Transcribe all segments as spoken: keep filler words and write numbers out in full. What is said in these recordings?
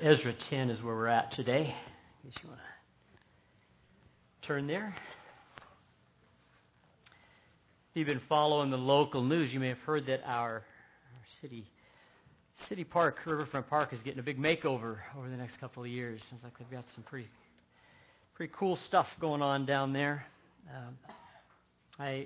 Ezra ten is where we're at today. In case you want to turn there. If you've been following the local news, you may have heard that our, our city city park, Riverfront Park, is getting a big makeover over the next couple of years. Sounds like they've got some pretty pretty cool stuff going on down there. Um, I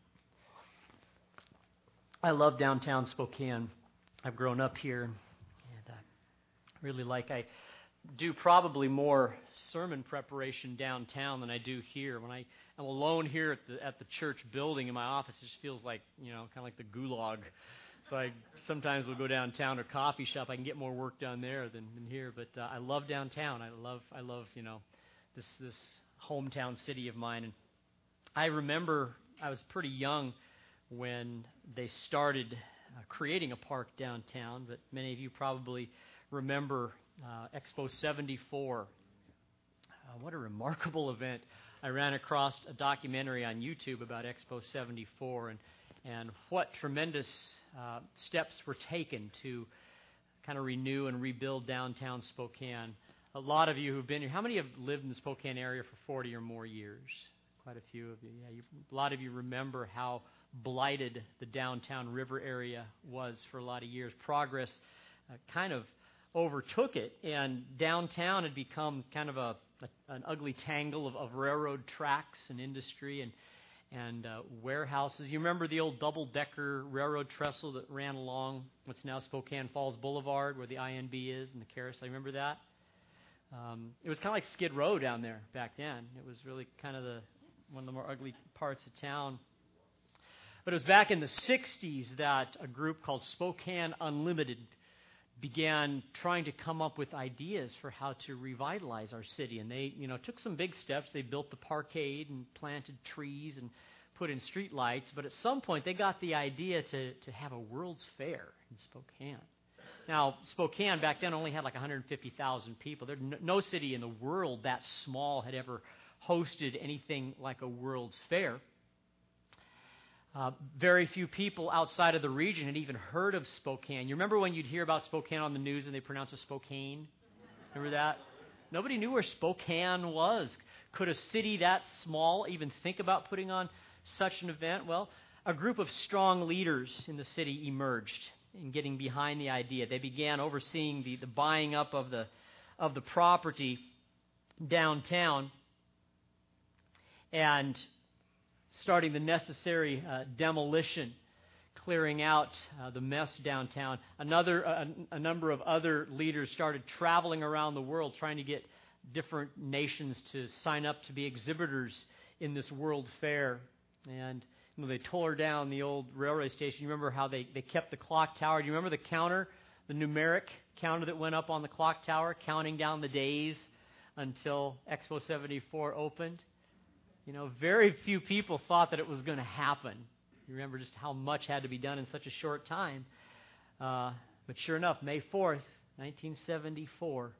I love downtown Spokane. I've grown up here, and I really like. I do probably more sermon preparation downtown than I do here. When I am alone here at the at the church building in my office, it just feels like, you know, kind of like the gulag. So I sometimes will go downtown to a coffee shop. I can get more work done there than, than here. But uh, I love downtown. I love I love you know this this hometown city of mine. And I remember I was pretty young when they started uh, creating a park downtown. But many of you probably remember uh, Expo seventy-four. Uh, what a remarkable event. I ran across a documentary on YouTube about Expo seventy-four, and, and what tremendous uh, steps were taken to kind of renew and rebuild downtown Spokane. A lot of you who've been here, how many have lived in the Spokane area for forty or more years? Quite a few of you. Yeah, you, a lot of you remember how blighted the downtown river area was for a lot of years. Progress uh, kind of overtook it, and downtown had become kind of a, a an ugly tangle of, of railroad tracks and industry and and uh, warehouses. You remember the old double-decker railroad trestle that ran along what's now Spokane Falls Boulevard, where the I N B is and the carousel? You remember that? Um, it was kind of like Skid Row down there back then. It was really kind of the one of the more ugly parts of town. But it was back in the sixties that a group called Spokane Unlimited began trying to come up with ideas for how to revitalize our city. And they, you know, took some big steps. They built the parkade and planted trees and put in street lights. But at some point, they got the idea to, to have a World's Fair in Spokane. Now, Spokane back then only had like one hundred fifty thousand people. There, no, no city in the world that small had ever hosted anything like a World's Fair. Uh, very few people outside of the region had even heard of Spokane. You remember when you'd hear about Spokane on the news and they pronounce it Spokane? Remember that? Nobody knew where Spokane was. Could a city that small even think about putting on such an event? Well, a group of strong leaders in the city emerged in getting behind the idea. They began overseeing the, the buying up of the of the property downtown and starting the necessary uh, demolition, clearing out uh, the mess downtown. Another, uh, a number of other leaders started traveling around the world trying to get different nations to sign up to be exhibitors in this World Fair. And you know, they tore down the old railway station. You remember how they, they kept the clock tower? Do you remember the counter, the numeric counter that went up on the clock tower, counting down the days until Expo seventy-four opened? You know, very few people thought that it was going to happen. You remember just how much had to be done in such a short time. Uh, but sure enough, May fourth, nineteen seventy-four,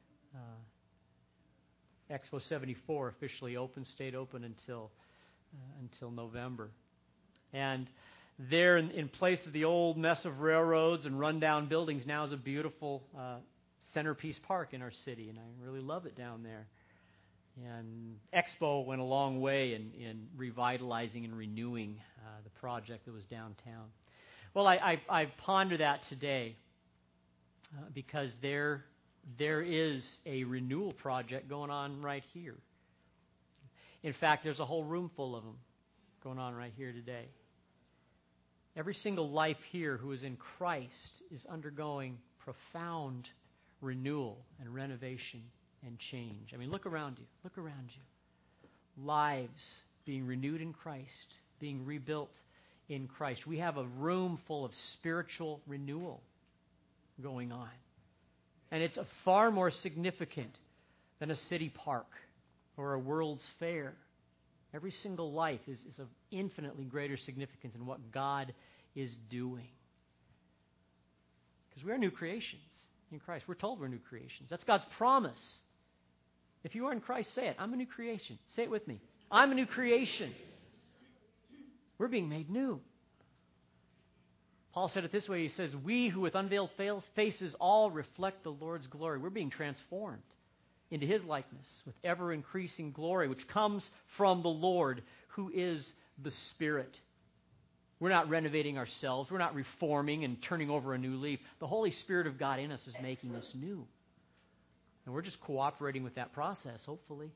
uh, Expo seventy-four officially opened, stayed open until uh, until November. And there, in, in place of the old mess of railroads and rundown buildings, now is a beautiful uh, centerpiece park in our city, and I really love it down there. And Expo went a long way in, in revitalizing and renewing uh, the project that was downtown. Well, I, I, I ponder that today uh, because there, there is a renewal project going on right here. In fact, there's a whole room full of them going on right here today. Every single life here who is in Christ is undergoing profound renewal and renovation and change. I mean, look around you. Look around you. Lives being renewed in Christ, being rebuilt in Christ. We have a room full of spiritual renewal going on. And it's a far more significant than a city park or a World's Fair. Every single life is, is of infinitely greater significance in what God is doing. Because we are new creations in Christ. We're told we're new creations. That's God's promise. If you are in Christ, say it. I'm a new creation. Say it with me. I'm a new creation. We're being made new. Paul said it this way. He says, we who with unveiled faces all reflect the Lord's glory. We're being transformed into His likeness with ever-increasing glory, which comes from the Lord, who is the Spirit. We're not renovating ourselves. We're not reforming and turning over a new leaf. The Holy Spirit of God in us is making us new. And we're just cooperating with that process, hopefully.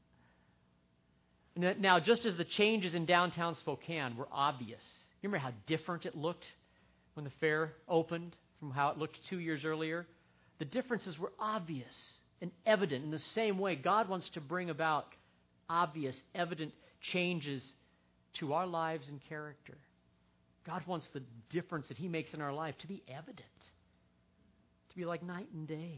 Now, just as the changes in downtown Spokane were obvious, you remember how different it looked when the fair opened from how it looked two years earlier? The differences were obvious and evident. In the same way, God wants to bring about obvious, evident changes to our lives and character. God wants the difference that He makes in our life to be evident, to be like night and day.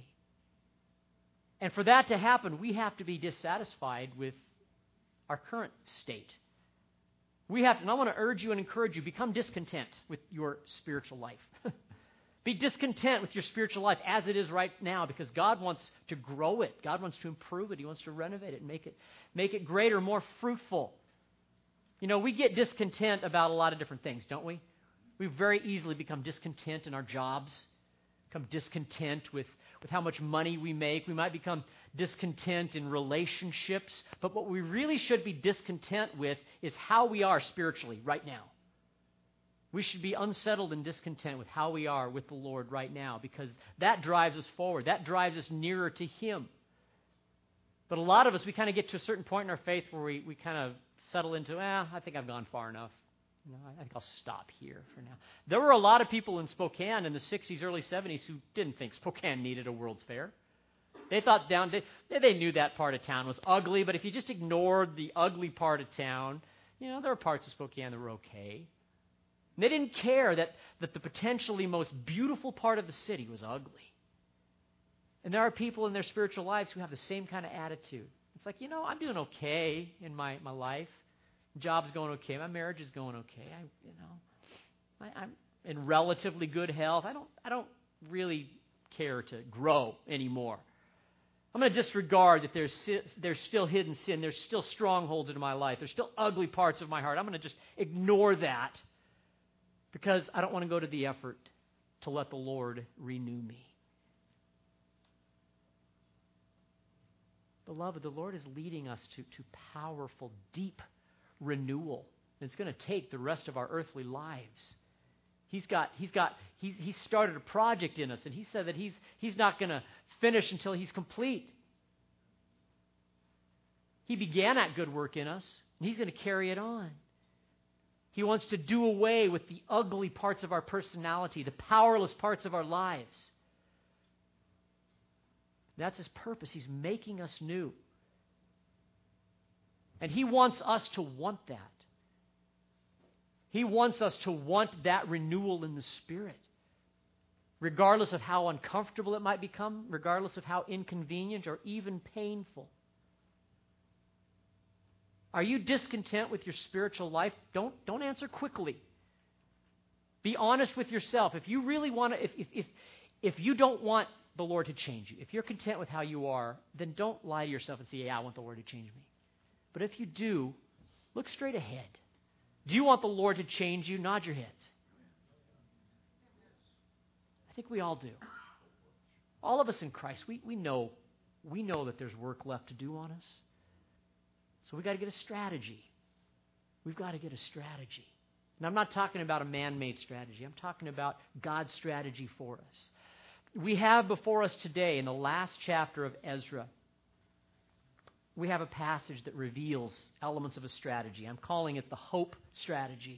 And for that to happen, we have to be dissatisfied with our current state. We have to, and I want to urge you and encourage you, become discontent with your spiritual life. Be discontent with your spiritual life as it is right now, because God wants to grow it. God wants to improve it. He wants to renovate it and make it, make it greater, more fruitful. You know, we get discontent about a lot of different things, don't we? We very easily become discontent in our jobs, become discontent with, with how much money we make. We might become discontent in relationships. But what we really should be discontent with is how we are spiritually right now. We should be unsettled and discontent with how we are with the Lord right now, because that drives us forward. That drives us nearer to Him. But a lot of us, we kind of get to a certain point in our faith where we, we kind of settle into, ah, I think I've gone far enough. You know, I think I'll stop here for now. There were a lot of people in Spokane in the sixties, early seventies who didn't think Spokane needed a World's Fair. They thought down, they, they knew that part of town was ugly, but if you just ignored the ugly part of town, you know, there were parts of Spokane that were okay. And they didn't care that, that the potentially most beautiful part of the city was ugly. And there are people in their spiritual lives who have the same kind of attitude. It's like, you know, I'm doing okay in my, my life. Job's going okay. My marriage is going okay. I, you know, I, I'm in relatively good health. I don't, I don't really care to grow anymore. I'm going to disregard that there's there's still hidden sin. There's still strongholds in my life. There's still ugly parts of my heart. I'm going to just ignore that because I don't want to go to the effort to let the Lord renew me. Beloved, the Lord is leading us to, to powerful, deep renewal. And it's going to take the rest of our earthly lives. He's got, he's got, he's, he's started a project in us, and He said that he's, he's not going to finish until He's complete. He began that good work in us, and He's going to carry it on. He wants to do away with the ugly parts of our personality, the powerless parts of our lives. That's His purpose. He's making us new. And He wants us to want that. He wants us to want that renewal in the Spirit. Regardless of how uncomfortable it might become, regardless of how inconvenient or even painful. Are you discontent with your spiritual life? Don't, don't answer quickly. Be honest with yourself. If you really want to, if, if, if, if you don't want the Lord to change you, if you're content with how you are, then don't lie to yourself and say, yeah, I want the Lord to change me. But if you do, look straight ahead. Do you want the Lord to change you? Nod your heads. I think we all do. All of us in Christ, we, we know we know that there's work left to do on us. So we've got to get a strategy. We've got to get a strategy. And I'm not talking about a man-made strategy. I'm talking about God's strategy for us. We have before us today, in the last chapter of Ezra, we have a passage that reveals elements of a strategy. I'm calling it the hope strategy.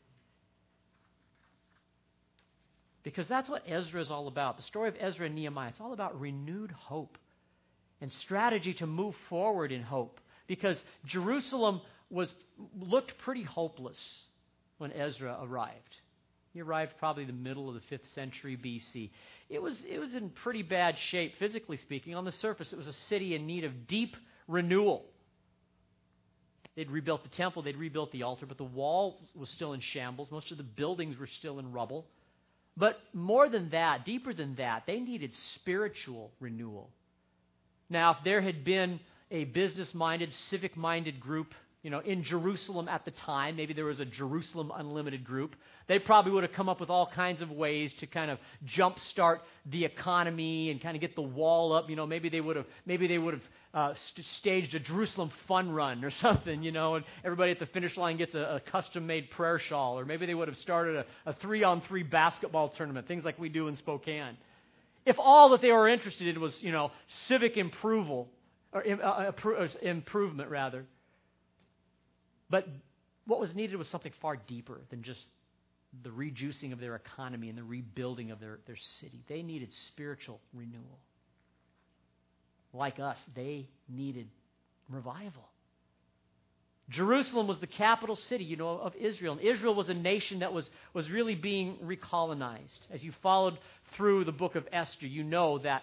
Because that's what Ezra is all about. The story of Ezra and Nehemiah, it's all about renewed hope and strategy to move forward in hope. Because Jerusalem was looked pretty hopeless when Ezra arrived. He arrived probably the middle of the fifth century B C. It was, it was in pretty bad shape, physically speaking. On the surface, it was a city in need of deep renewal. They'd rebuilt the temple, they'd rebuilt the altar, but the wall was still in shambles. Most of the buildings were still in rubble. But more than that, deeper than that, they needed spiritual renewal. Now, if there had been a business-minded, civic-minded group you know, in Jerusalem at the time, maybe there was a Jerusalem Unlimited group, they probably would have come up with all kinds of ways to kind of jumpstart the economy and kind of get the wall up. You know, maybe they would have, maybe they would have uh, st- staged a Jerusalem fun run or something, you know, and everybody at the finish line gets a, a custom-made prayer shawl, or maybe they would have started a, a three-on-three basketball tournament, things like we do in Spokane. If all that they were interested in was, you know, civic improval, or uh, improvement rather. But what was needed was something far deeper than just the rejuicing of their economy and the rebuilding of their, their city. They needed spiritual renewal. Like us, they needed revival. Jerusalem was the capital city, you know, of Israel. And Israel was a nation that was, was really being recolonized. As you followed through the book of Esther, you know that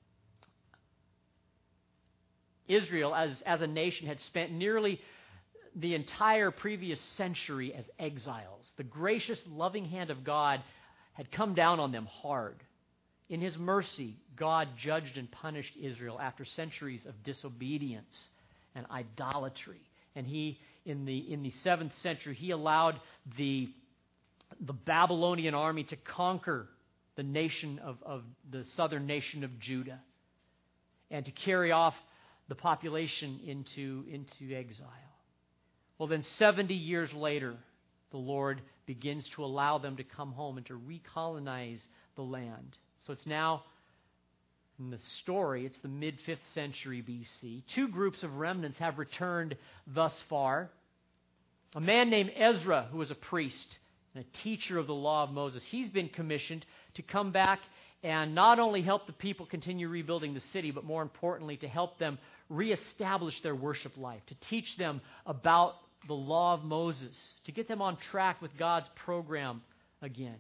Israel, as, as a nation, had spent nearly the entire previous century as exiles. The gracious, loving hand of God had come down on them hard. In His mercy, God judged and punished Israel after centuries of disobedience and idolatry. And He, in the in the seventh century, He allowed the, the Babylonian army to conquer the nation of, of the southern nation of Judah and to carry off the population into, into exile. Well, then seventy years later, the Lord begins to allow them to come home and to recolonize the land. So it's now, in the story, it's the mid-fifth century B C. Two groups of remnants have returned thus far. A man named Ezra, who was a priest and a teacher of the law of Moses, he's been commissioned to come back and not only help the people continue rebuilding the city, but more importantly, to help them reestablish their worship life, to teach them about the law of Moses, to get them on track with God's program again.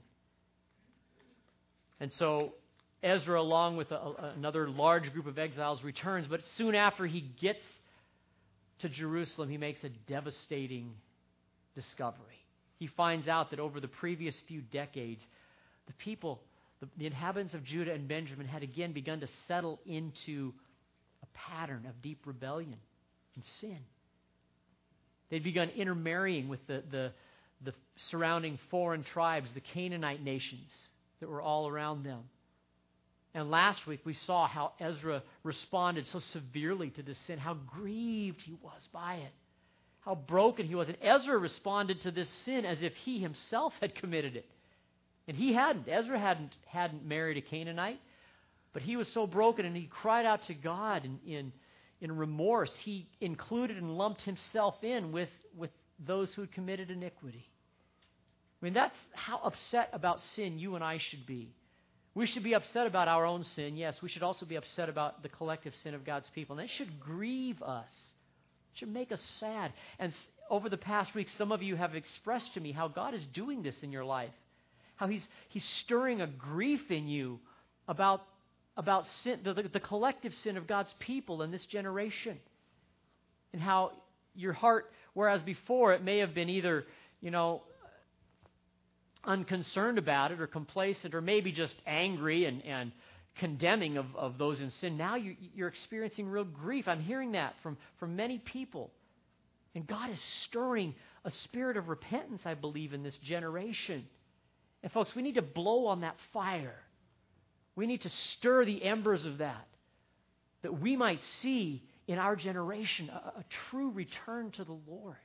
And so Ezra, along with a, a, another large group of exiles, returns, but soon after he gets to Jerusalem, he makes a devastating discovery. He finds out that over the previous few decades, the people, the, the inhabitants of Judah and Benjamin had again begun to settle into a pattern of deep rebellion and sin. They'd begun intermarrying with the, the, the surrounding foreign tribes, the Canaanite nations that were all around them. And last week we saw how Ezra responded so severely to this sin, how grieved he was by it, how broken he was. And Ezra responded to this sin as if he himself had committed it. And he hadn't. Ezra hadn't, hadn't married a Canaanite, but he was so broken and he cried out to God in, in, in remorse. He included and lumped himself in with, with those who had committed iniquity. I mean, that's how upset about sin you and I should be. We should be upset about our own sin, yes. We should also be upset about the collective sin of God's people. And that should grieve us. It should make us sad. And over the past week, some of you have expressed to me how God is doing this in your life. How He's He's stirring a grief in you about, about sin, the, the, the collective sin of God's people in this generation. And how your heart, whereas before it may have been either, you know, unconcerned about it or complacent or maybe just angry and, and condemning of, of those in sin. Now you, you're experiencing real grief. I'm hearing that from, from many people. And God is stirring a spirit of repentance, I believe, in this generation. And folks, we need to blow on that fire. We need to stir the embers of that, that we might see in our generation a, a true return to the Lord.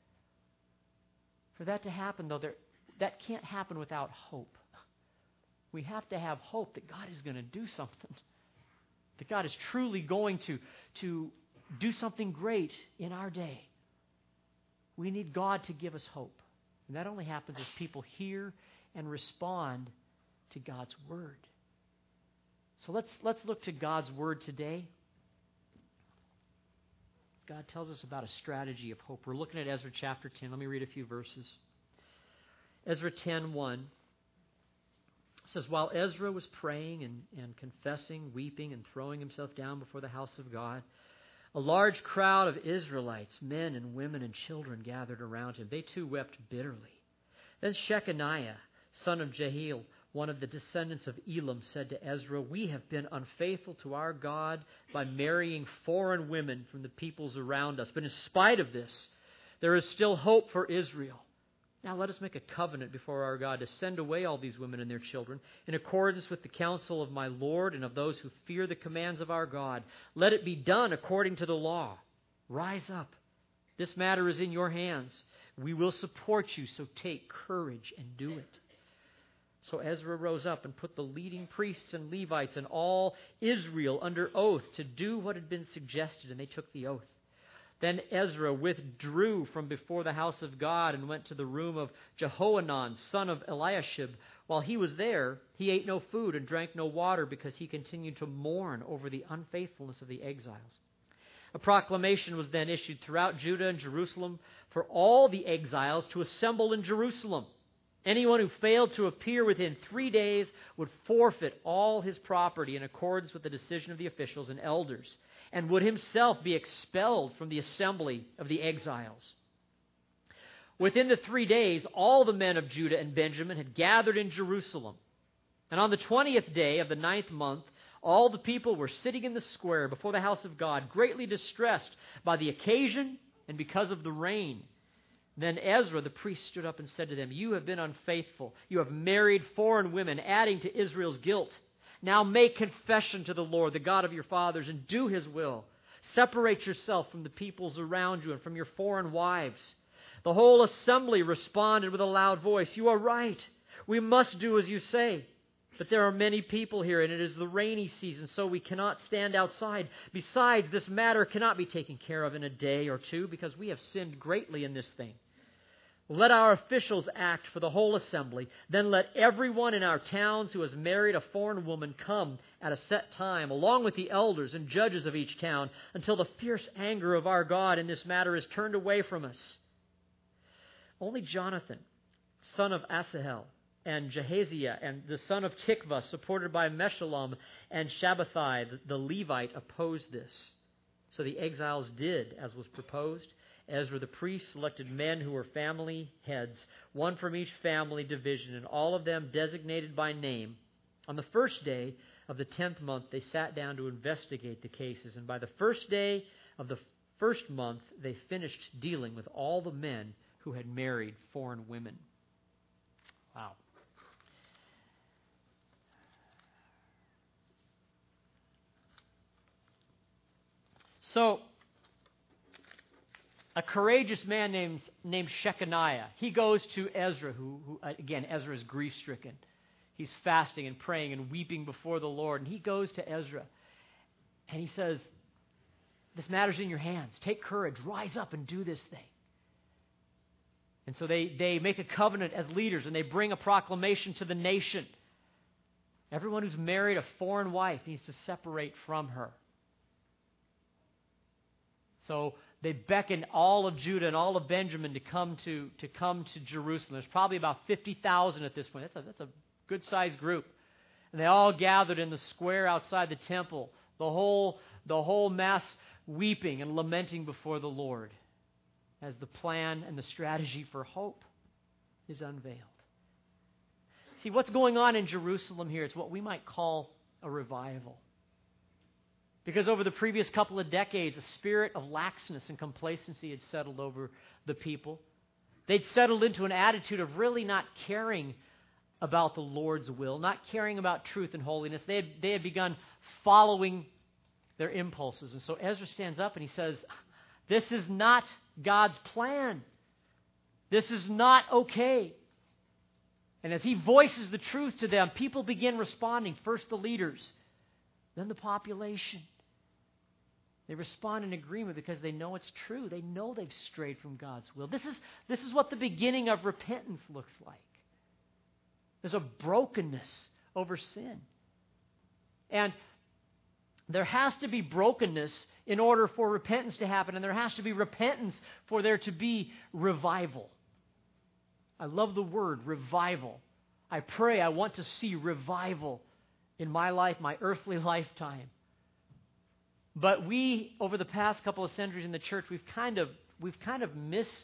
For that to happen, though, there That can't happen without hope. We have to have hope that God is going to do something. That God is truly going to, to do something great in our day. We need God to give us hope. And that only happens as people hear and respond to God's Word. So let's, let's look to God's Word today. God tells us about a strategy of hope. We're looking at Ezra chapter ten. Let me read a few verses. Ezra ten one says, while Ezra was praying and, and confessing, weeping, and throwing himself down before the house of God, a large crowd of Israelites, men and women and children, gathered around him. They too wept bitterly. Then Shechaniah, son of Jehiel, one of the descendants of Elam, said to Ezra, we have been unfaithful to our God by marrying foreign women from the peoples around us. But in spite of this, There is still hope for Israel. Now let us make a covenant before our God to send away all these women and their children in accordance with the counsel of my Lord and of those who fear the commands of our God. Let it be done according to the law. Rise up. This matter is in your hands. We will support you, so take courage and do it. So Ezra rose up and put the leading priests and Levites and all Israel under oath to do what had been suggested, and they took the oath. Then Ezra withdrew from before the house of God and went to the room of Jehohanan, son of Eliashib. While he was there, he ate no food and drank no water because he continued to mourn over the unfaithfulness of the exiles. A proclamation was then issued throughout Judah and Jerusalem for all the exiles to assemble in Jerusalem. Anyone who failed to appear within three days would forfeit all his property in accordance with the decision of the officials and elders, and would himself be expelled from the assembly of the exiles. Within the three days, all the men of Judah and Benjamin had gathered in Jerusalem. And on the twentieth day of the ninth month, all the people were sitting in the square before the house of God, greatly distressed by the occasion and because of the rain. Then Ezra the priest stood up and said to them, "You have been unfaithful. You have married foreign women, adding to Israel's guilt. Now make confession to the Lord, the God of your fathers, and do His will. Separate yourself from the peoples around you and from your foreign wives." The whole assembly responded with a loud voice, "You are right. We must do as you say. But there are many people here, and it is the rainy season, so we cannot stand outside. Besides, this matter cannot be taken care of in a day or two, because we have sinned greatly in this thing. Let our officials act for the whole assembly. Then let everyone in our towns who has married a foreign woman come at a set time, along with the elders and judges of each town, until the fierce anger of our God in this matter is turned away from us." Only Jonathan, son of Asahel, and Jehaziah, and the son of Tikvah, supported by Meshullam and Shabbathai, the Levite, opposed this. So the exiles did as was proposed. Ezra the priest selected men who were family heads, one from each family division, and all of them designated by name. On the first day of the tenth month, they sat down to investigate the cases, and by the first day of the first month, they finished dealing with all the men who had married foreign women. Wow. So, a courageous man named, named Shechaniah, he goes to Ezra, who, who again, Ezra is grief-stricken. He's fasting and praying and weeping before the Lord. And he goes to Ezra, and he says, "This matter's in your hands. Take courage. Rise up and do this thing." And so they, they make a covenant as leaders, and they bring a proclamation to the nation. Everyone who's married a foreign wife needs to separate from her. So they beckon all of Judah and all of Benjamin to come to, to come to Jerusalem. There's probably about fifty thousand at this point. That's a, that's a good-sized group. And they all gathered in the square outside the temple, the whole, the whole mass weeping and lamenting before the Lord as the plan and the strategy for hope is unveiled. See, what's going on in Jerusalem here is what we might call a revival. Because over the previous couple of decades, a spirit of laxness and complacency had settled over the people. They'd settled into an attitude of really not caring about the Lord's will, not caring about truth and holiness. They had, they had begun following their impulses. And so Ezra stands up and he says, "This is not God's plan. This is not okay." And as he voices the truth to them, people begin responding. First the leaders, then the population. They respond in agreement because they know it's true. They know they've strayed from God's will. This is, this is what the beginning of repentance looks like. There's a brokenness over sin. And there has to be brokenness in order for repentance to happen, and there has to be repentance for there to be revival. I love the word revival. I pray I want to see revival in my life, my earthly lifetime. But we, over the past couple of centuries in the church, we've kind of we've kind of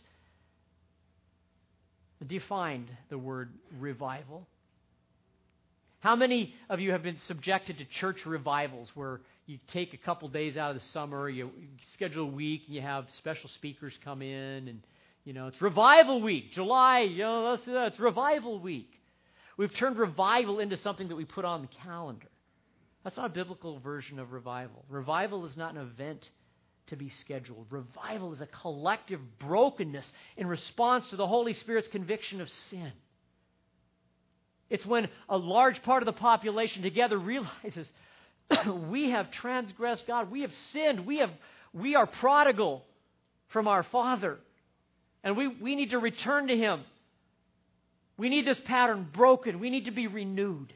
misdefined the word revival. How many of you have been subjected to church revivals where you take a couple days out of the summer, you schedule a week, and you have special speakers come in, and You know, it's revival week. July, you know, that's, uh, it's revival week. We've turned revival into something that we put on the calendar. That's not a biblical version of revival. Revival is not an event to be scheduled. Revival is a collective brokenness in response to the Holy Spirit's conviction of sin. It's when a large part of the population together realizes we have transgressed God. We have sinned. We have we are prodigal from our Father. And we, we need to return to Him. We need this pattern broken. We need to be renewed.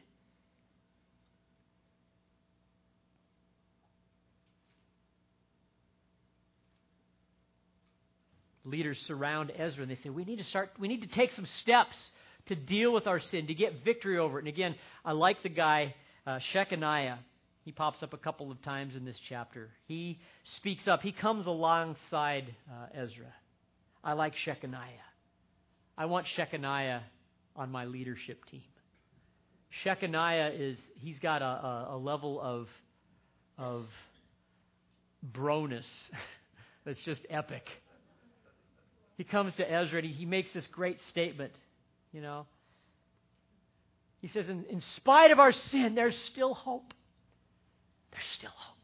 Leaders surround Ezra and they say, we need to start, we need to take some steps to deal with our sin, to get victory over it. And again, I like the guy, uh, Shechaniah. He pops up a couple of times in this chapter. He speaks up. He comes alongside uh, Ezra. I like Shechaniah. I want Shechaniah on my leadership team. Shechaniah is, he's got a, a, a level of, of broness that's just epic. He comes to Ezra and he, he makes this great statement, you know. He says, in, in spite of our sin, there's still hope. There's still hope.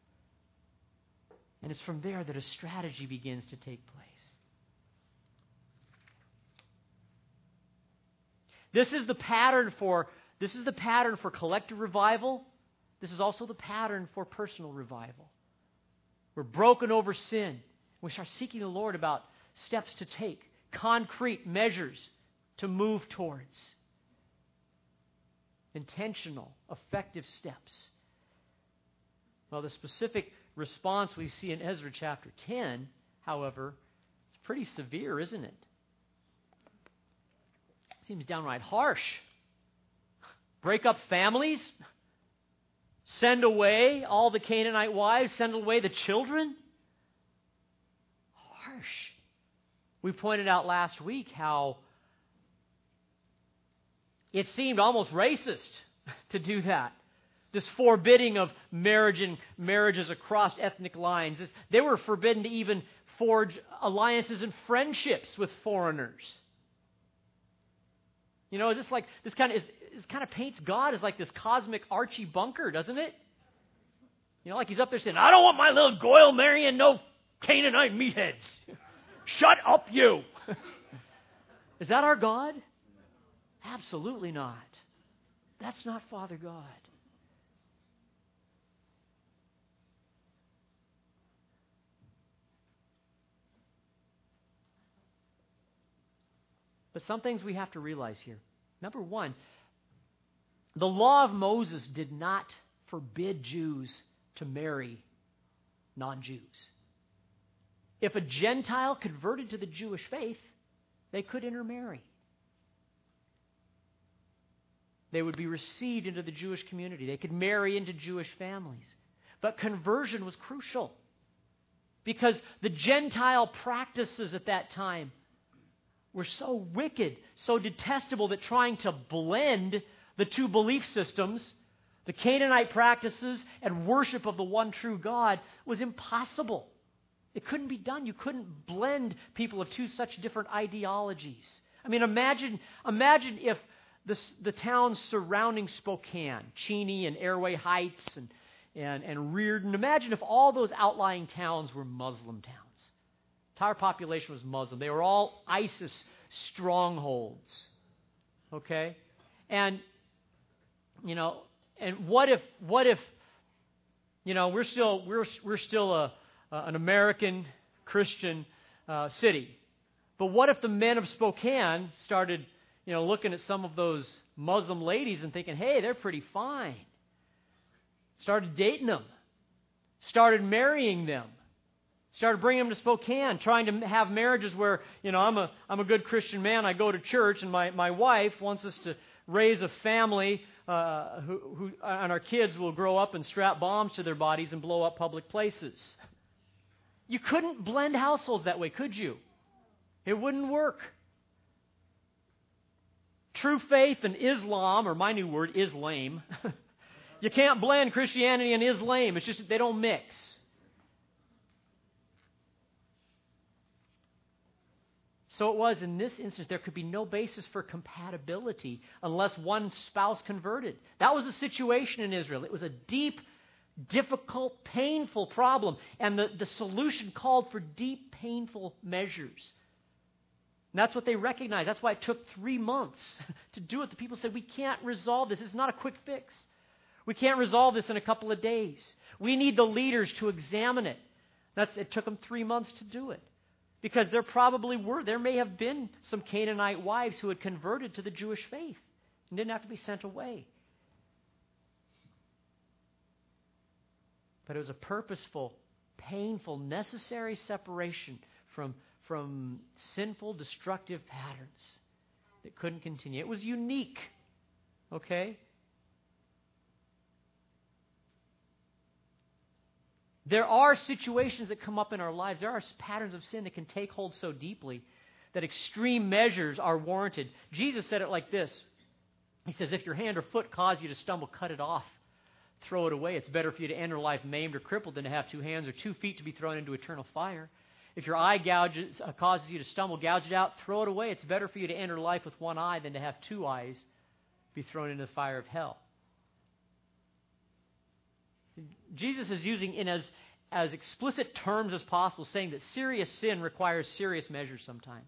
And it's from there that a strategy begins to take place. This is the pattern for this is the pattern for collective revival. This is also the pattern for personal revival. We're broken over sin. We start seeking the Lord about steps to take, concrete measures to move towards. Intentional, effective steps. Well, the specific response we see in Ezra chapter ten, however, is pretty severe, isn't it? Seems downright harsh. Break up families? Send away all the Canaanite wives? Send away the children? Harsh. We pointed out last week how it seemed almost racist to do that. This forbidding of marriage and marriages across ethnic lines. This, they were forbidden to even forge alliances and friendships with foreigners. You know, is this like this kind of is this kind of paints God as like this cosmic Archie Bunker, doesn't it? You know, like he's up there saying, "I don't want my little Goyle marrying no Canaanite meatheads. Shut up, you." Is that our God? Absolutely not. That's not Father God. But some things we have to realize here. Number one, the law of Moses did not forbid Jews to marry non-Jews. If a Gentile converted to the Jewish faith, they could intermarry. They would be received into the Jewish community. They could marry into Jewish families. But conversion was crucial because the Gentile practices at that time were so wicked, so detestable that trying to blend the two belief systems, the Canaanite practices and worship of the one true God, was impossible. It couldn't be done. You couldn't blend people of two such different ideologies. I mean, imagine, imagine if the, the towns surrounding Spokane, Cheney and Airway Heights and, and, and Reardon, imagine if all those outlying towns were Muslim towns. Entire population was Muslim. They were all ISIS strongholds. Okay? And, you know, and what if, what if, you know, we're still, we're, we're still a, uh, an American Christian uh, city. But what if the men of Spokane started, you know, looking at some of those Muslim ladies and thinking, hey, they're pretty fine. Started dating them. Started marrying them. Started bringing them to Spokane, trying to have marriages where, you know, I'm a I'm a good Christian man. I go to church, and my, my wife wants us to raise a family uh, who, who and our kids will grow up and strap bombs to their bodies and blow up public places. You couldn't blend households that way, could you? It wouldn't work. True faith and Islam, or my new word, Islam. You can't blend Christianity and Islam. It's just they don't mix. So it was in this instance, there could be no basis for compatibility unless one spouse converted. That was the situation in Israel. It was a deep, difficult, painful problem. And the, the solution called for deep, painful measures. And that's what they recognized. That's why it took three months to do it. The people said, we can't resolve this. It's not a quick fix. We can't resolve this in a couple of days. We need the leaders to examine it. That's, it took them three months to do it. Because there probably were, there may have been some Canaanite wives who had converted to the Jewish faith and didn't have to be sent away. But it was a purposeful, painful, necessary separation from, from sinful, destructive patterns that couldn't continue. It was unique, okay? There are situations that come up in our lives. There are patterns of sin that can take hold so deeply that extreme measures are warranted. Jesus said it like this. He says, if your hand or foot cause you to stumble, cut it off. Throw it away. It's better for you to enter life maimed or crippled than to have two hands or two feet to be thrown into eternal fire. If your eye gouges, uh, causes you to stumble, gouge it out, throw it away. It's better for you to enter life with one eye than to have two eyes be thrown into the fire of hell. Jesus is using in as, as explicit terms as possible, saying that serious sin requires serious measures sometimes.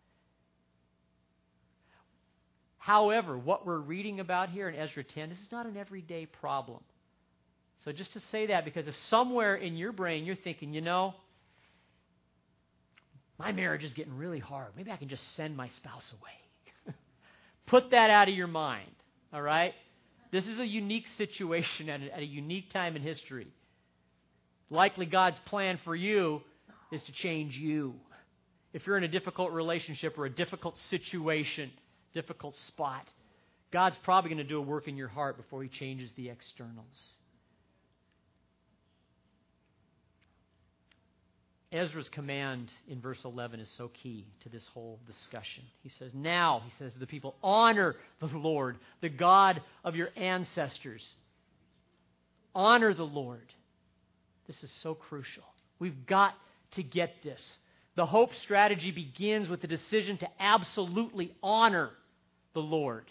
However, what we're reading about here in Ezra ten, this is not an everyday problem. So just to say that, because if somewhere in your brain you're thinking, you know, my marriage is getting really hard. Maybe I can just send my spouse away. Put that out of your mind, all right? This is a unique situation at a, at a unique time in history. Likely God's plan for you is to change you. If you're in a difficult relationship or a difficult situation, difficult spot, God's probably going to do a work in your heart before He changes the externals. Ezra's command in verse eleven is so key to this whole discussion. He says, now, he says to the people, honor the Lord, the God of your ancestors. Honor the Lord. This is so crucial. We've got to get this. The hope strategy begins with the decision to absolutely honor the Lord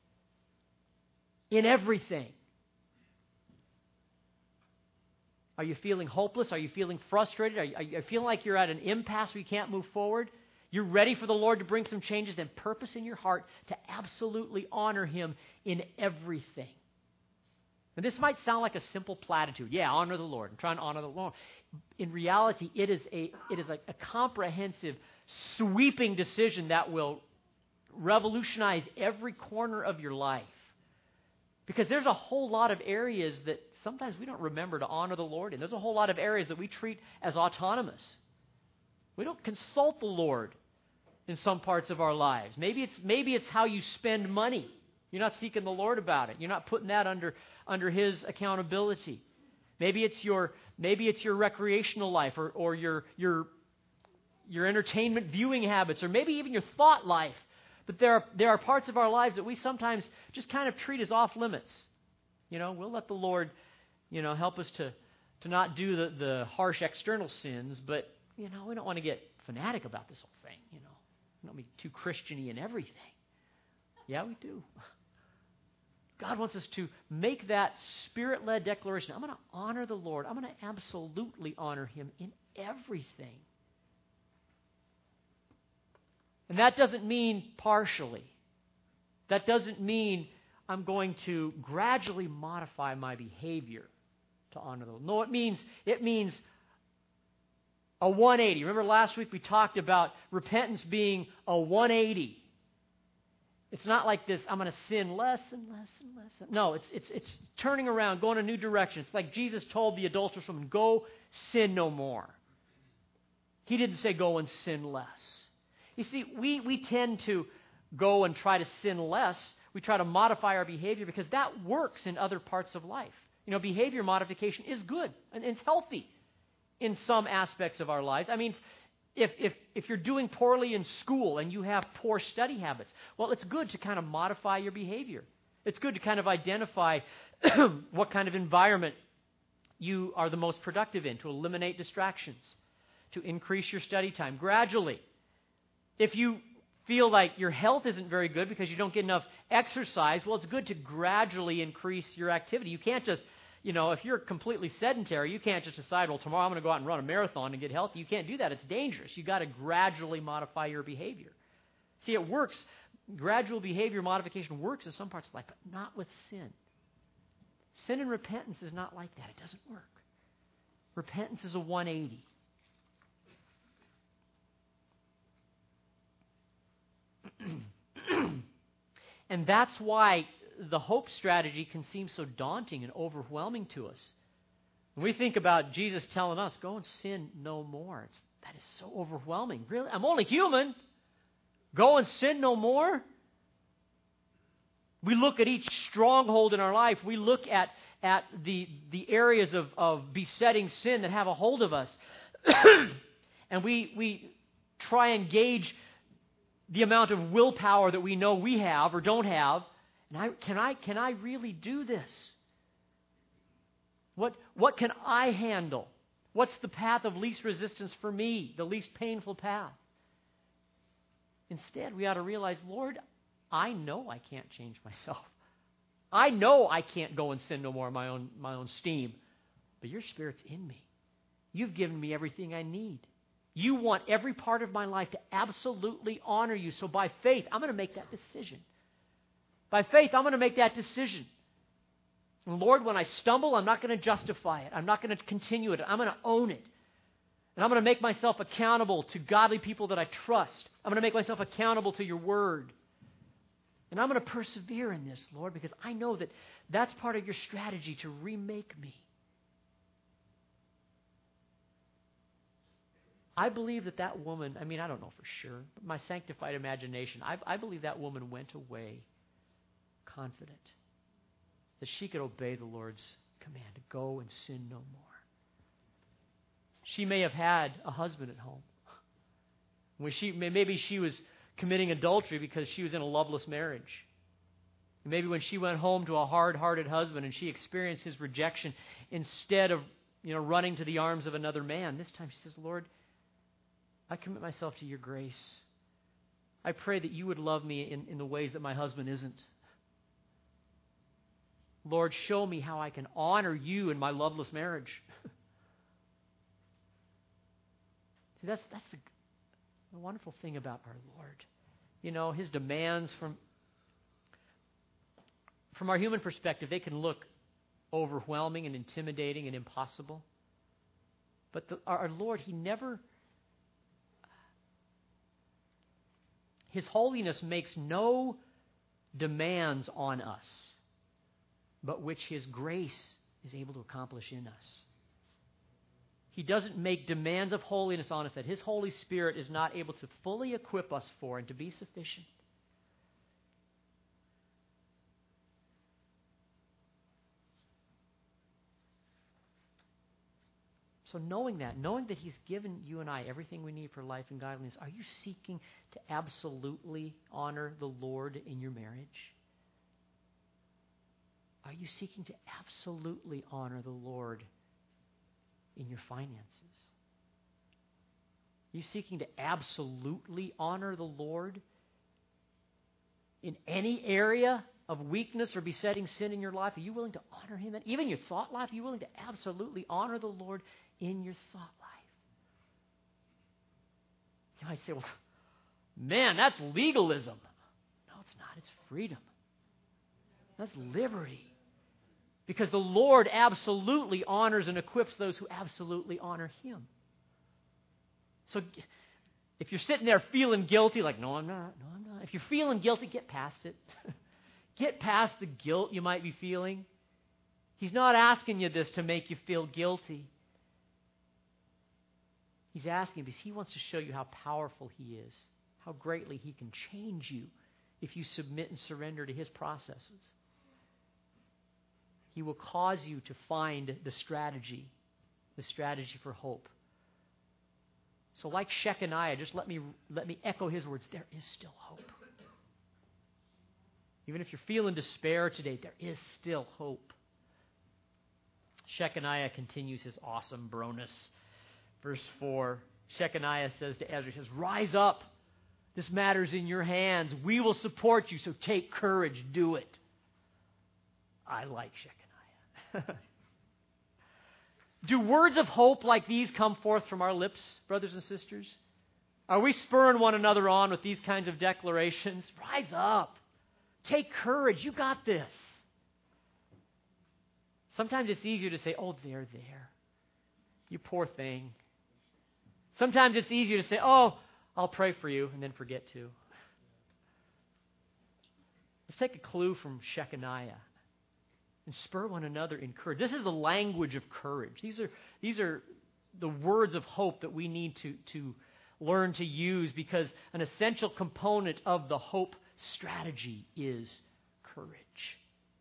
in everything. Are you feeling hopeless? Are you feeling frustrated? Are you, are you feeling like you're at an impasse where you can't move forward? You're ready for the Lord to bring some changes? Then purpose in your heart to absolutely honor Him in everything. And this might sound like a simple platitude. Yeah, honor the Lord. I'm trying to honor the Lord. In reality, it is a it is a, a comprehensive, sweeping decision that will revolutionize every corner of your life. Because there's a whole lot of areas that sometimes we don't remember to honor the Lord in. There's a whole lot of areas that we treat as autonomous. We don't consult the Lord in some parts of our lives. Maybe it's maybe it's how you spend money. You're not seeking the Lord about it. You're not putting that under, under His accountability. Maybe it's your maybe it's your recreational life or, or your your your entertainment viewing habits, or maybe even your thought life. But there are there are parts of our lives that we sometimes just kind of treat as off limits. You know, we'll let the Lord, you know, help us to, to not do the, the harsh external sins, but, you know, we don't want to get fanatic about this whole thing, you know. We don't be too Christian-y in everything. Yeah, we do. God wants us to make that Spirit-led declaration. I'm going to honor the Lord. I'm going to absolutely honor Him in everything. And that doesn't mean partially. That doesn't mean I'm going to gradually modify my behavior to honor the Lord. No, it means it means a one eighty. Remember last week we talked about repentance being a one eighty. It's not like this, I'm going to sin less and less and less. No, it's it's it's turning around, going a new direction. It's like Jesus told the adulterous woman, go sin no more. He didn't say go and sin less. You see, we, we tend to go and try to sin less. We try to modify our behavior because that works in other parts of life. You know, behavior modification is good and it's healthy in some aspects of our lives. I mean, if if if you're doing poorly in school and you have poor study habits, well, it's good to kind of modify your behavior. It's good to kind of identify what kind of environment you are the most productive in, to eliminate distractions, to increase your study time gradually. If you feel like your health isn't very good because you don't get enough exercise, well, it's good to gradually increase your activity. You can't just, you know, if you're completely sedentary, you can't just decide, well, tomorrow I'm going to go out and run a marathon and get healthy. You can't do that. It's dangerous. You've got to gradually modify your behavior. See, it works. Gradual behavior modification works in some parts of life, but not with sin. Sin and repentance is not like that. It doesn't work. Repentance is a one eighty. And that's why the hope strategy can seem so daunting and overwhelming to us. When we think about Jesus telling us, go and sin no more, it's, that is so overwhelming. Really? I'm only human. Go and sin no more? We look at each stronghold in our life. We look at, at the, the areas of, of besetting sin that have a hold of us. And we, we try and gauge the amount of willpower that we know we have or don't have. And I, can I can I really do this? What what can I handle? What's the path of least resistance for me, the least painful path? Instead, we ought to realize, Lord, I know I can't change myself. I know I can't go and sin no more on my own my own steam. But your Spirit's in me. You've given me everything I need. You want every part of my life to absolutely honor you. So by faith, I'm going to make that decision. By faith, I'm going to make that decision. And Lord, when I stumble, I'm not going to justify it. I'm not going to continue it. I'm going to own it. And I'm going to make myself accountable to godly people that I trust. I'm going to make myself accountable to your word. And I'm going to persevere in this, Lord, because I know that that's part of your strategy to remake me. I believe that that woman, I mean, I don't know for sure, but my sanctified imagination, I, I believe that woman went away confident that she could obey the Lord's command to go and sin no more. She may have had a husband at home. When she, maybe she was committing adultery because she was in a loveless marriage. Maybe when she went home to a hard-hearted husband and she experienced his rejection, instead of, you know, running to the arms of another man, this time she says, Lord, I commit myself to your grace. I pray that you would love me in, in the ways that my husband isn't. Lord, show me how I can honor you in my loveless marriage. See, that's that's the, the wonderful thing about our Lord. You know, his demands from from our human perspective, they can look overwhelming and intimidating and impossible. But the, our, our Lord, he never... His holiness makes no demands on us, but which his grace is able to accomplish in us. He doesn't make demands of holiness on us that his Holy Spirit is not able to fully equip us for and to be sufficient. So knowing that, knowing that he's given you and I everything we need for life and godliness, are you seeking to absolutely honor the Lord in your marriage? Are you seeking to absolutely honor the Lord in your finances? Are you seeking to absolutely honor the Lord in any area of weakness or besetting sin in your life? Are you willing to honor him? And even your thought life, are you willing to absolutely honor the Lord in your thought life? You might say, well, man, that's legalism. No, it's not. It's freedom. That's liberty. Because the Lord absolutely honors and equips those who absolutely honor him. So if you're sitting there feeling guilty, like, no, I'm not, no, I'm not. If you're feeling guilty, get past it. Get past the guilt you might be feeling. He's not asking you this to make you feel guilty. He's asking because he wants to show you how powerful he is, how greatly he can change you if you submit and surrender to his processes. He will cause you to find the strategy, the strategy for hope. So like Shechaniah, just let me let me echo his words. There is still hope. Even if you're feeling despair today, there is still hope. Shechaniah continues his awesome broness. Verse four, Shechaniah says to Ezra, he says, rise up, This matter's in your hands. We will support you, so take courage. Do it. I like Shechaniah. Do words of hope like these come forth from our lips, brothers and sisters? Are we spurring one another on with these kinds of declarations? Rise up. Take courage. You got this. Sometimes it's easier to say, oh, they're there. You poor thing. Sometimes it's easier to say, oh, I'll pray for you, and then forget to. Let's take a clue from Shechaniah and spur one another in courage. This is the language of courage. These are, these are the words of hope that we need to, to learn to use, because an essential component of the hope strategy is courage.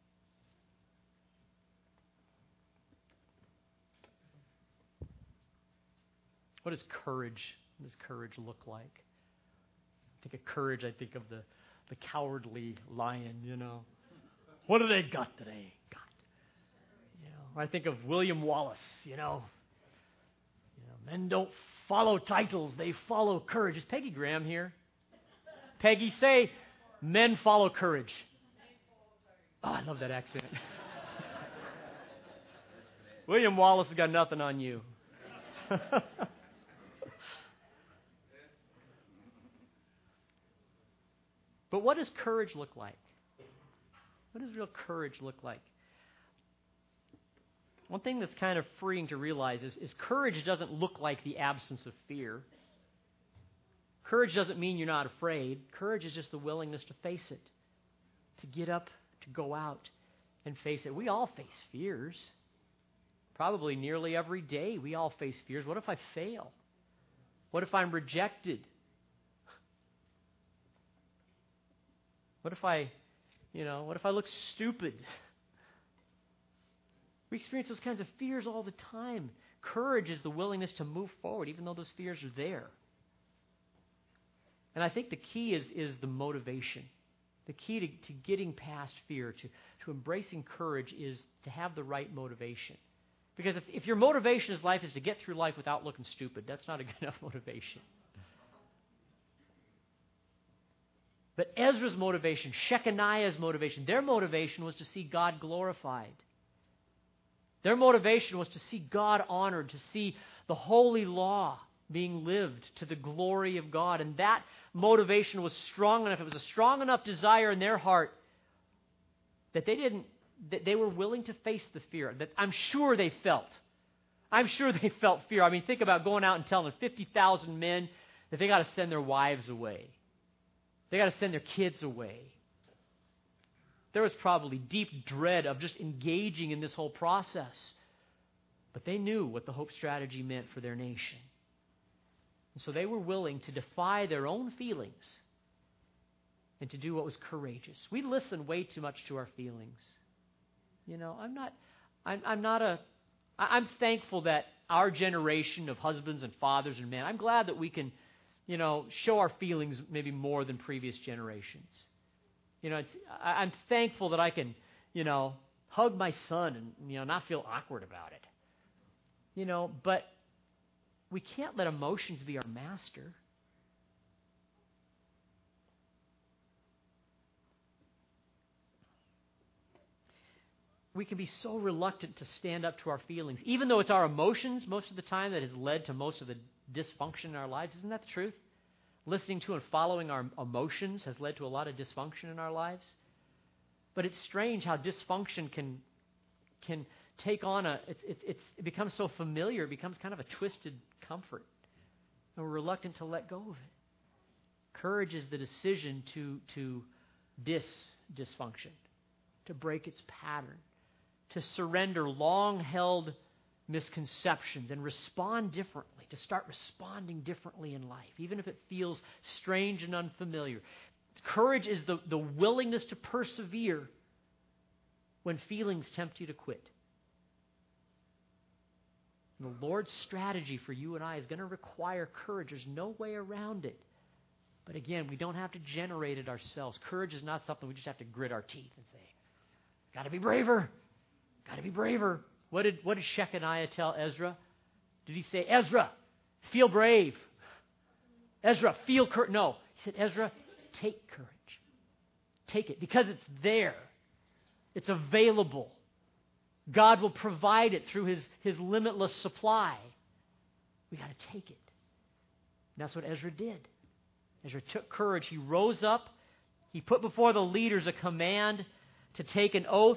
What does courage, what does courage look like? I think of courage, I think of the, the cowardly lion, you know. What do they got that they ain't got? You know, I think of William Wallace, you know. You know, men don't follow titles, they follow courage. Is Peggy Graham here? Peggy, say, men follow courage. Oh, I love that accent. William Wallace has got nothing on you. But what does courage look like? What does real courage look like? One thing that's kind of freeing to realize is, is courage doesn't look like the absence of fear. Courage doesn't mean you're not afraid. Courage is just the willingness to face it, to get up, to go out and face it. We all face fears. Probably nearly every day we all face fears. What if I fail? What if I'm rejected? What if I, you know, what if I look stupid? We experience those kinds of fears all the time. Courage is the willingness to move forward, even though those fears are there. And I think the key is, is the motivation. The key to, to getting past fear, to, to embracing courage, is to have the right motivation. Because if, if your motivation in life is to get through life without looking stupid, that's not a good enough motivation. But Ezra's motivation, Shechaniah's motivation, their motivation was to see God glorified. Their motivation was to see God honored, to see the holy law being lived to the glory of God. And that motivation was strong enough, it was a strong enough desire in their heart that they didn't, that they were willing to face the fear that I'm sure they felt. I'm sure they felt fear. I mean, think about going out and telling fifty thousand men that they got to send their wives away. They got to send their kids away. There was probably deep dread of just engaging in this whole process. But they knew what the hope strategy meant for their nation. And so they were willing to defy their own feelings and to do what was courageous. We listen way too much to our feelings. You know, I'm not, I'm, I'm not a, I'm thankful that our generation of husbands and fathers and men, I'm glad that we can, you know, show our feelings maybe more than previous generations. You know, it's, I, I'm thankful that I can, you know, hug my son and, you know, not feel awkward about it. You know, but we can't let emotions be our master. We can be so reluctant to stand up to our feelings, even though it's our emotions most of the time that has led to most of the dysfunction in our lives. Isn't that the truth? Listening to and following our emotions has led to a lot of dysfunction in our lives. But it's strange how dysfunction can can take on a, it's, it's, it's, it becomes so familiar, it becomes kind of a twisted comfort. And we're reluctant to let go of it. Courage is the decision to, to dis dysfunction, to break its pattern, to surrender long-held misconceptions and respond differently, to start responding differently in life, even if it feels strange and unfamiliar. Courage is the, the willingness to persevere when feelings tempt you to quit. And the Lord's strategy for you and I is going to require courage. There's no way around it. But again, we don't have to generate it ourselves. Courage is not something we just have to grit our teeth and say, got to be braver. Got to be braver. What did, what did Shechaniah tell Ezra? Did he say, Ezra, feel brave? Ezra, feel courage? No. He He said, Ezra, take courage. Take it, because it's there. It's available. God will provide it through His, His limitless supply. We got to take it. And that's what Ezra did. Ezra took courage. He rose up. He put before the leaders a command to take an oath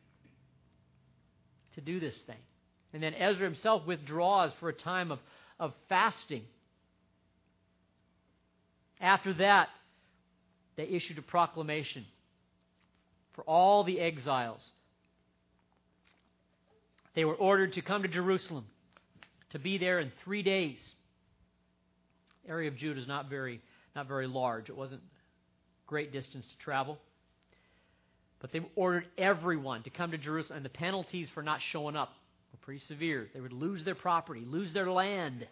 to do this thing. And then Ezra himself withdraws for a time of, of fasting. After that, they issued a proclamation for all the exiles. They were ordered to come to Jerusalem, to be there in three days. The area of Judah is not very, not very large. It wasn't great distance to travel. But they ordered everyone to come to Jerusalem, and the penalties for not showing up were pretty severe. They would lose their property, lose their land,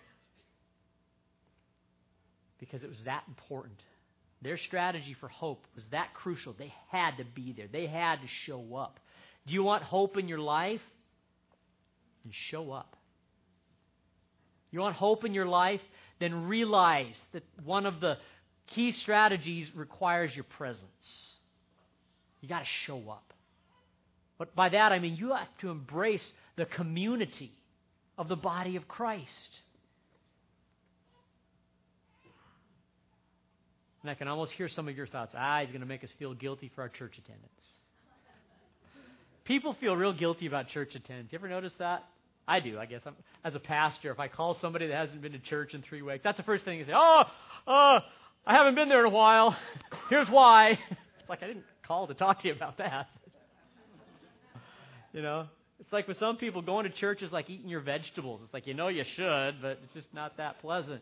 because it was that important. Their strategy for hope was that crucial. They had to be there. They had to show up. Do you want hope in your life? Then show up. You want hope in your life? Then realize that one of the key strategies requires your presence. You got to show up. But by that I mean you have to embrace the community of the body of Christ. And I can almost hear some of your thoughts. Ah, he's going to make us feel guilty for our church attendance. People feel real guilty about church attendance. You ever notice that? I do, I guess. I'm, as a pastor, if I call somebody that hasn't been to church in three weeks, that's the first thing they say. Oh, uh, I haven't been there in a while. Here's why. It's like, I didn't call to talk to you about that. You know? It's like with some people, going to church is like eating your vegetables. It's like, you know you should, but it's just not that pleasant.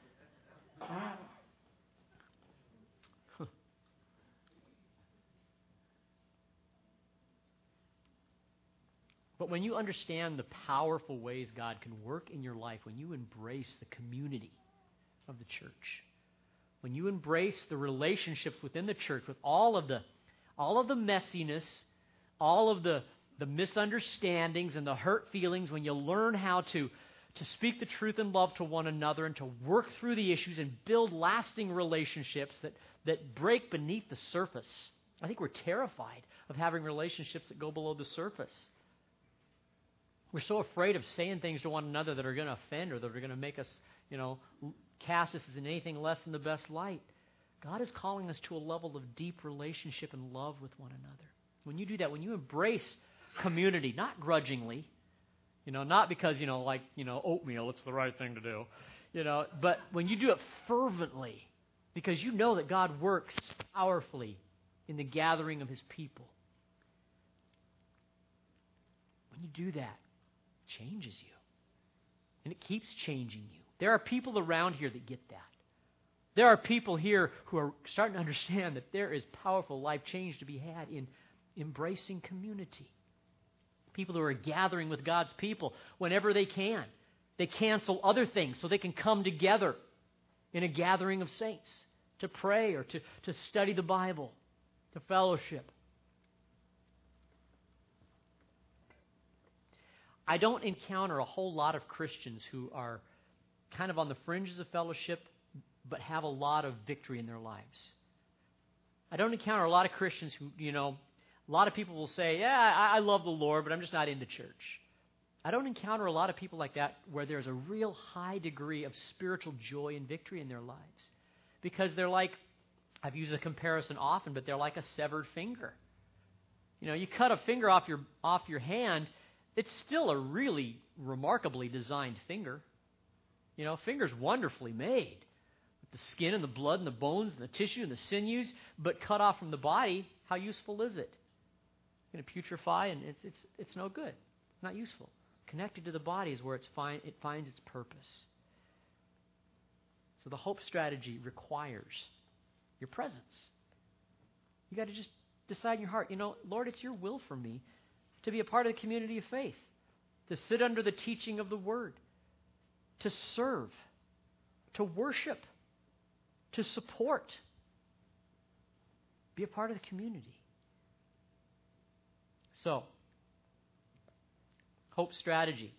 But when you understand the powerful ways God can work in your life, when you embrace the community of the church, when you embrace the relationships within the church with all of the all of the messiness, all of the, the misunderstandings and the hurt feelings, when you learn how to, to speak the truth in love to one another and to work through the issues and build lasting relationships that, that break beneath the surface. I think we're terrified of having relationships that go below the surface. We're so afraid of saying things to one another that are going to offend or that are going to make us, you know, cast us as in anything less than the best light. God is calling us to a level of deep relationship and love with one another. When you do that, when you embrace community, not grudgingly, you know, not because, you know, like, you know, oatmeal, it's the right thing to do, you know, but when you do it fervently, because you know that God works powerfully in the gathering of His people. When you do that, it changes you. And it keeps changing you. There are people around here that get that. There are people here who are starting to understand that there is powerful life change to be had in embracing community. People who are gathering with God's people whenever they can. They cancel other things so they can come together in a gathering of saints to pray or to, to study the Bible, to fellowship. I don't encounter a whole lot of Christians who are kind of on the fringes of fellowship but have a lot of victory in their lives. I don't encounter a lot of Christians who, you know, a lot of people will say, yeah, I, I love the Lord, but I'm just not into church. I don't encounter a lot of people like that where there's a real high degree of spiritual joy and victory in their lives. Because they're like, I've used a comparison often, but they're like a severed finger. You know, you cut a finger off your off your hand, it's still a really remarkably designed finger. You know, finger's wonderfully made. With the skin and the blood and the bones and the tissue and the sinews, but cut off from the body, how useful is it? It's going to putrefy and it's, it's, it's no good. It's not useful. Connected to the body is where it's find, it finds its purpose. So the hope strategy requires your presence. You got to just decide in your heart, you know, Lord, it's your will for me to be a part of the community of faith, to sit under the teaching of the Word, to serve, to worship, to support, be a part of the community. So, hope strategy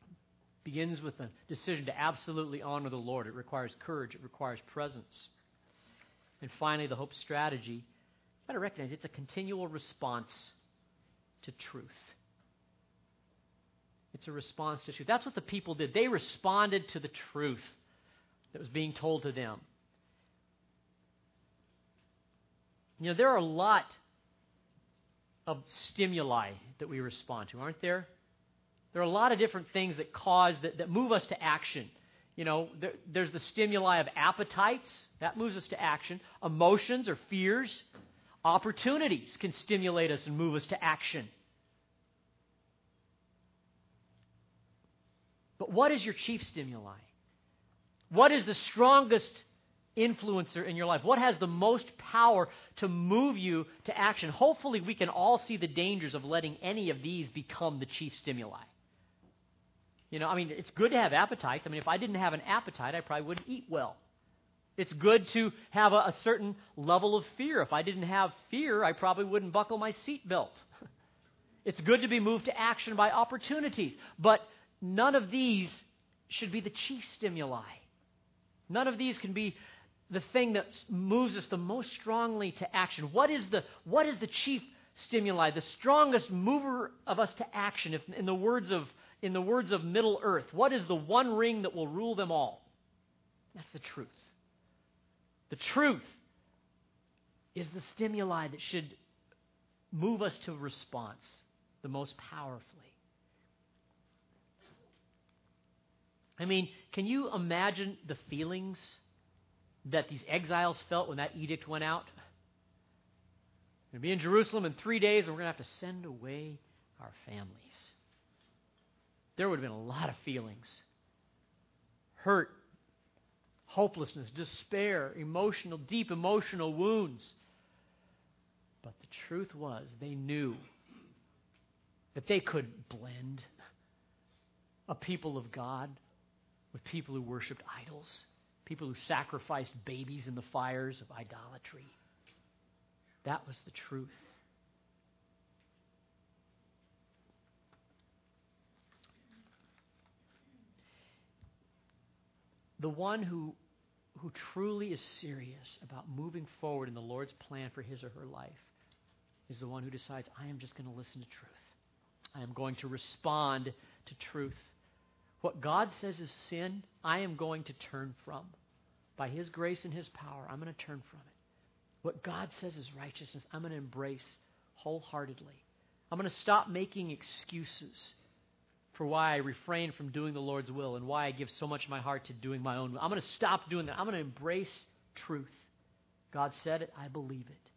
begins with a decision to absolutely honor the Lord. It requires courage. It requires presence. And finally, the hope strategy, you've got to recognize it's a continual response to truth. It's a response to truth. That's what the people did. They responded to the truth that was being told to them. You know, there are a lot of stimuli that we respond to, aren't there? There are a lot of different things that cause, that, that move us to action. You know, there, there's the stimuli of appetites. That moves us to action. Emotions or fears. Opportunities can stimulate us and move us to action. But what is your chief stimuli? What is the strongest influencer in your life? What has the most power to move you to action? Hopefully we can all see the dangers of letting any of these become the chief stimuli. You know, I mean, it's good to have appetite. I mean, if I didn't have an appetite, I probably wouldn't eat well. It's good to have a, a certain level of fear. If I didn't have fear, I probably wouldn't buckle my seatbelt. It's good to be moved to action by opportunities. But none of these should be the chief stimuli. None of these can be the thing that moves us the most strongly to action. What is the, what is the chief stimuli, the strongest mover of us to action? If, in the words of in the words of Middle Earth, what is the one ring that will rule them all? That's the truth. The truth is the stimuli that should move us to response the most powerfully. I mean, can you imagine the feelings that these exiles felt when that edict went out? We're going to be in Jerusalem in three days, and we're going to have to send away our families. There would have been a lot of feelings. Hurt, hopelessness, despair, emotional, deep emotional wounds. But the truth was, they knew that they could blend a people of God with people who worshipped idols, people who sacrificed babies in the fires of idolatry. That was the truth. The one who, who truly is serious about moving forward in the Lord's plan for his or her life is the one who decides, I am just going to listen to truth. I am going to respond to truth. What God says is sin, I am going to turn from. By his grace and his power, I'm going to turn from it. What God says is righteousness, I'm going to embrace wholeheartedly. I'm going to stop making excuses for why I refrain from doing the Lord's will and why I give so much of my heart to doing my own will. I'm going to stop doing that. I'm going to embrace truth. God said it, I believe it.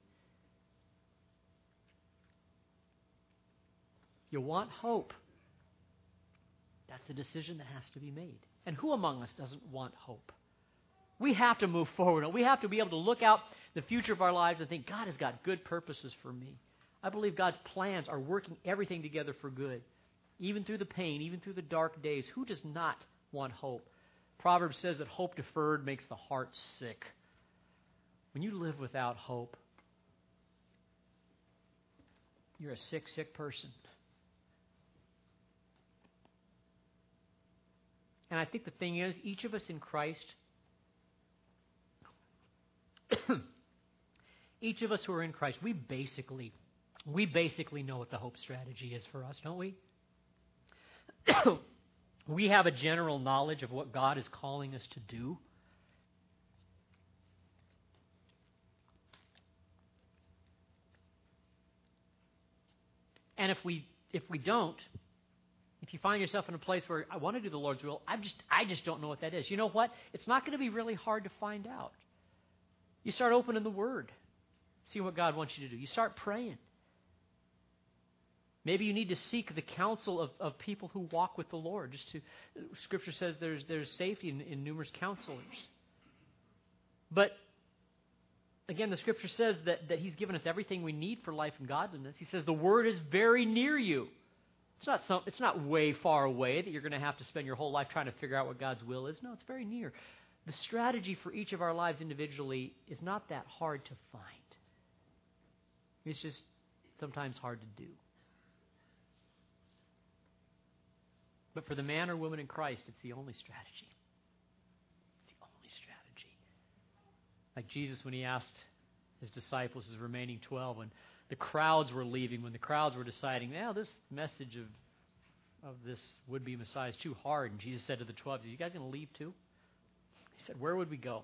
You want hope. That's a decision that has to be made. And who among us doesn't want hope? We have to move forward. We have to be able to look out the future of our lives and think, God has got good purposes for me. I believe God's plans are working everything together for good. Even through the pain, even through the dark days. Who does not want hope? Proverbs says that hope deferred makes the heart sick. When you live without hope, you're a sick, sick person. And I think the thing is, each of us in Christ, each of us who are in Christ, we basically, we basically know what the hope strategy is for us, don't we? We have a general knowledge of what God is calling us to do. And if we if we don't, if you find yourself in a place where I want to do the Lord's will, I just I just don't know what that is. You know what? It's not going to be really hard to find out. You start opening the Word, see what God wants you to do. You start praying. Maybe you need to seek the counsel of, of people who walk with the Lord. Just to, Scripture says there's there's safety in, in numerous counselors. But again, the Scripture says that, that He's given us everything we need for life and godliness. He says the Word is very near you. It's not some, it's not way far away that you're going to have to spend your whole life trying to figure out what God's will is. No, it's very near. The strategy for each of our lives individually is not that hard to find. It's just sometimes hard to do. But for the man or woman in Christ, it's the only strategy. It's the only strategy. Like Jesus when he asked his disciples, his remaining twelve, when the crowds were leaving, when the crowds were deciding, now this message of of this would-be Messiah is too hard. And Jesus said to the twelve, are you guys going to leave too? He said, where would we go?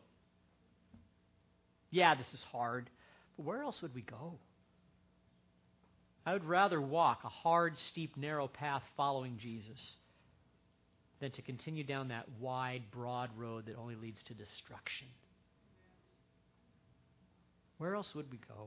Yeah, this is hard, but where else would we go? I would rather walk a hard, steep, narrow path following Jesus than to continue down that wide, broad road that only leads to destruction. Where else would we go?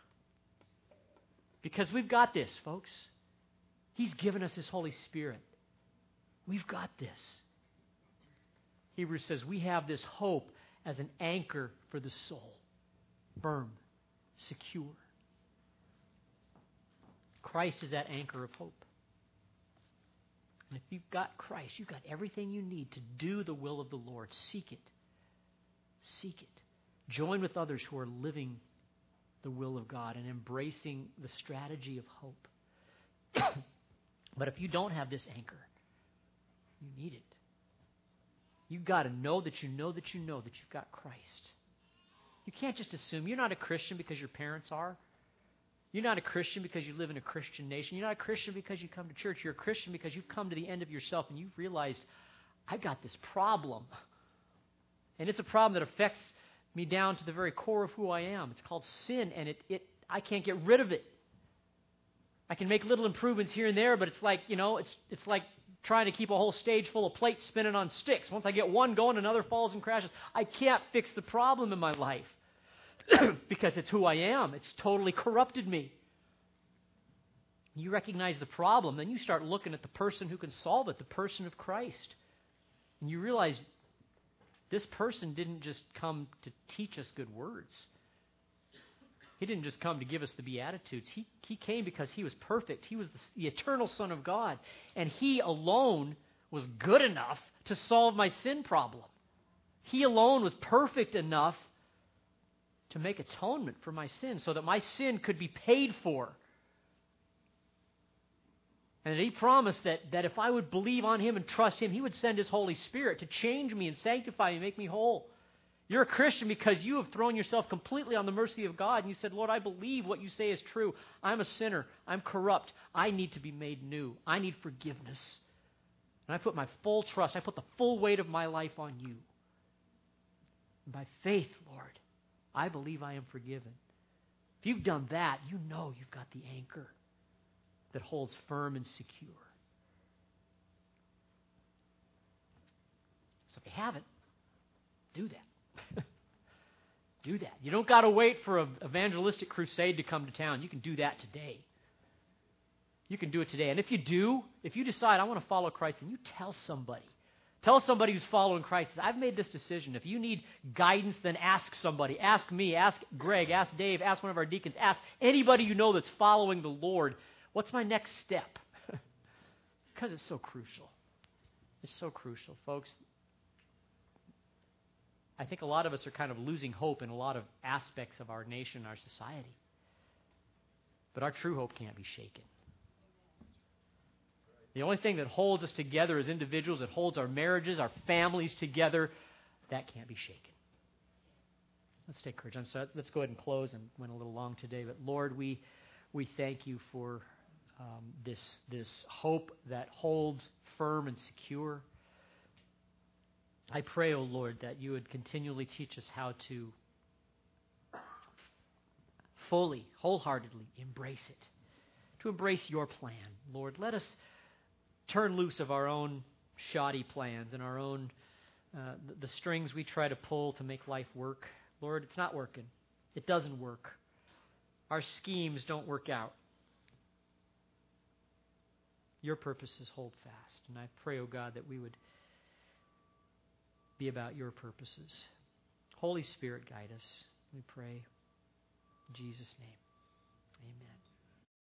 Because we've got this, folks. He's given us His Holy Spirit. We've got this. Hebrews says we have this hope as an anchor for the soul. Firm, secure. Christ is that anchor of hope. And if you've got Christ, you've got everything you need to do the will of the Lord. Seek it. Seek it. Join with others who are living the will of God and embracing the strategy of hope. But if you don't have this anchor, you need it. You've got to know that you know that you know that you've got Christ. You can't just assume you're not a Christian because your parents are. You're not a Christian because you live in a Christian nation. You're not a Christian because you come to church. You're a Christian because you've come to the end of yourself and you've realized, I got this problem. And it's a problem that affects me down to the very core of who I am. It's called sin, and it, it I can't get rid of it. I can make little improvements here and there, but it's like, you know, it's it's like trying to keep a whole stage full of plates spinning on sticks. Once I get one going, another falls and crashes. I can't fix the problem in my life because it's who I am. It's totally corrupted me. You recognize the problem, then you start looking at the person who can solve it, the person of Christ. And you realize this person didn't just come to teach us good words. He didn't just come to give us the Beatitudes. He, he came because He was perfect. He was the, the eternal Son of God. And He alone was good enough to solve my sin problem. He alone was perfect enough to make atonement for my sin so that my sin could be paid for. And He promised that, that if I would believe on Him and trust Him, He would send His Holy Spirit to change me and sanctify me and make me whole. You're a Christian because you have thrown yourself completely on the mercy of God and you said, Lord, I believe what you say is true. I'm a sinner. I'm corrupt. I need to be made new. I need forgiveness. And I put my full trust, I put the full weight of my life on you. And by faith, Lord, I believe I am forgiven. If you've done that, you know you've got the anchor that holds firm and secure. So if you haven't, do that. Do that. You don't got to wait for an evangelistic crusade to come to town. You can do that today. You can do it today. And if you do, if you decide, I want to follow Christ, then you tell somebody. Tell somebody who's following Christ, I've made this decision. If you need guidance, then ask somebody. Ask me, ask Greg, ask Dave, ask one of our deacons, ask anybody you know that's following the Lord. What's my next step? Because it's so crucial. It's so crucial, folks. I think a lot of us are kind of losing hope in a lot of aspects of our nation, our society. But our true hope can't be shaken. The only thing that holds us together as individuals, that holds our marriages, our families together, that can't be shaken. Let's take courage. I'm sorry, let's go ahead and close. And went a little long today, but Lord, we we thank you for um, this this hope that holds firm and secure. I pray, O oh Lord, that you would continually teach us how to fully, wholeheartedly embrace it, to embrace your plan. Lord, let us turn loose of our own shoddy plans and our own, uh, the, the strings we try to pull to make life work. Lord, it's not working. It doesn't work. Our schemes don't work out. Your purposes hold fast. And I pray, O oh God, that we would be about your purposes. Holy Spirit, guide us. We pray in Jesus' name. Amen.